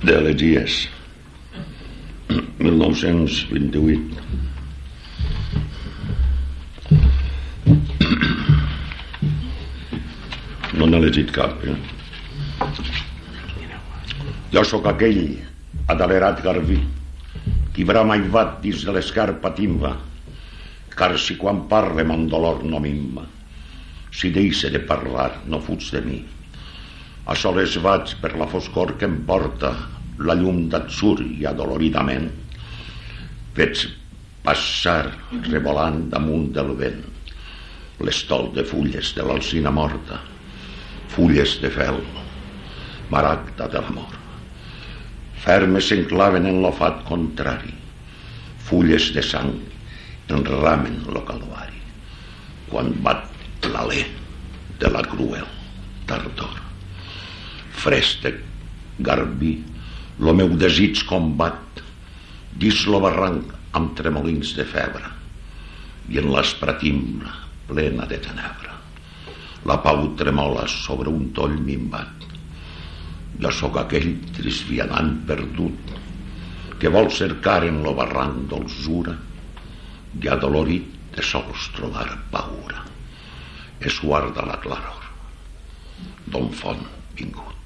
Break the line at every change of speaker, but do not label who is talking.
d'Elegies, 1928. No n'he llegit cap, Jo sóc aquell adalerat garbí qui brama i bat dins de l'escarpa timba, car si quan parle mon dolor no mimba, si deixe de parlar no fuig de mi. A soles vaig per la foscor que em porta la llum d'atzur i adoloridament veig passar revolant damunt del vent l'estol de fulles de l'alzina morta, fulles de fel, maragda de l'amor. Fermes s'enclaven en l'ofat contrari, fulles de sang enramen lo calvari, quan bat l'alè de la cruel tardor. Fresc de garbí, lo meu desig combat, dins lo barranc amb tremolins de febre, i en l'aspra timbra plena de tenebra. La pau tremola sobre un toll minvat. Jo sóc aquell trist vianant perdut que vol cercar en lo barranc dolçura i adolorit de sols trobar paura. Es guarda la claror d'on font vingut.